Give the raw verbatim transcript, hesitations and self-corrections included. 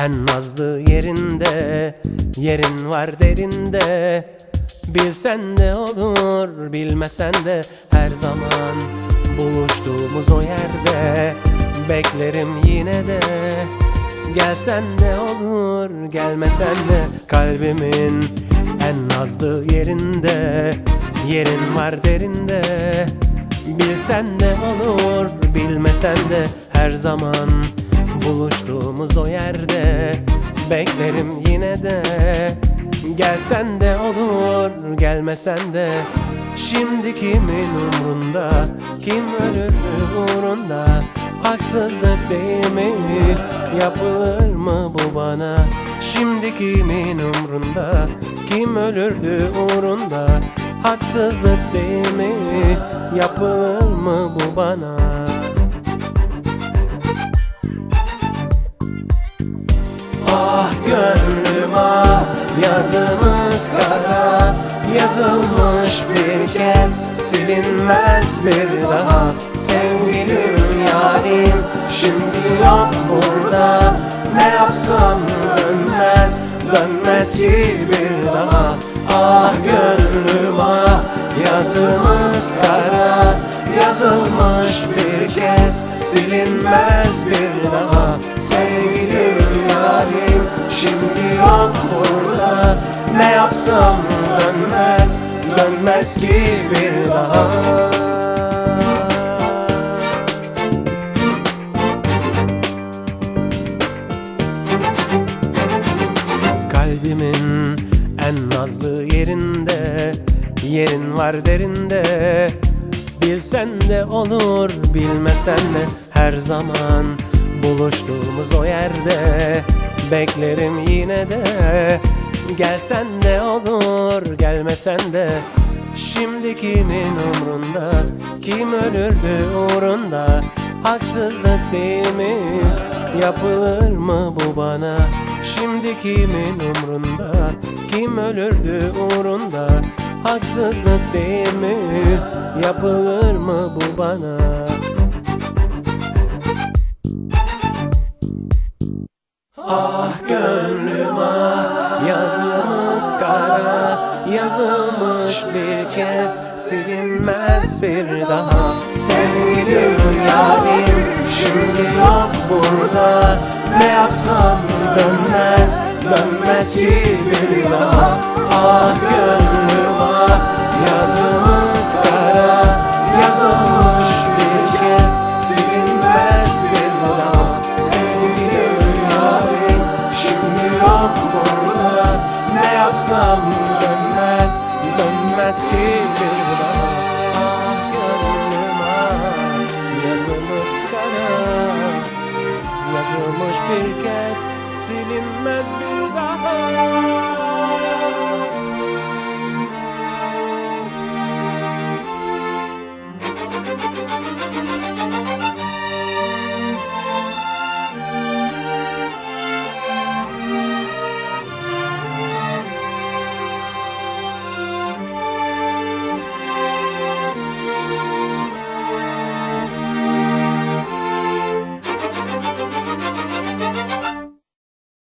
en nazlı yerinde, yerin var derinde. Bilsen de olur, bilmesen de her zaman buluştuğumuz o yerde beklerim yine de. Gelsen de olur, gelmesen de kalbimin en nazlı yerinde, yerin var derinde. Bilsen de olur, bilmesen de her zaman buluştuğumuz o yerde beklerim yine de. Gelsen de olur, gelmesen de şimdi kimin umrunda, kim ölürdü uğrunda? Haksızlık değil mi, yapılır mı bu bana? Şimdi kimin umrunda, kim ölürdü uğrunda? Haksızlık değil mi, yapılır mı bu bana? Ah gönlüm ah, yazımız kara, yazılmış bir kez, silinmez bir daha. Sevgilim yarim şimdi yok burada, ne yapsam dönmez, dönmez ki bir daha. Ah gönlüm ah, yazımız kara, yazılmış bir kez, silinmez bir daha. Sevgilim yarim şimdi yok burada, ne yapsam dönmez, dönmez ki bir daha. Kalbimin en nazlı yerinde, yerin var derinde. Bilsen de olur, bilmesen de her zaman buluştuğumuz o yerde beklerim yine de. Gelsen de olur, gelmesen de şimdi kimin umrunda, kim ölürdü uğrunda? Haksızlık değil mi, yapılır mı bu bana? Şimdi kimin umrunda, kim ölürdü uğrunda? Haksızlık değil mi, yapılır mı bu bana? Ah gönlüm ah, yazımız kara, yazılmış bir kez, silinmez bir daha. Sevgilim yarim şimdi yok burada, ne yapsam dönmez, dönmez ki bir daha. Ah gönlüm ah, yazımız kara, yazılmış bir kez, silinmez bir daha. Sevgilim yarim şimdi yok burada, ne yapsam dönmez, dönmez ki bir daha. Ah gönlüm ah, yazımız kara, yazılmış bir kez,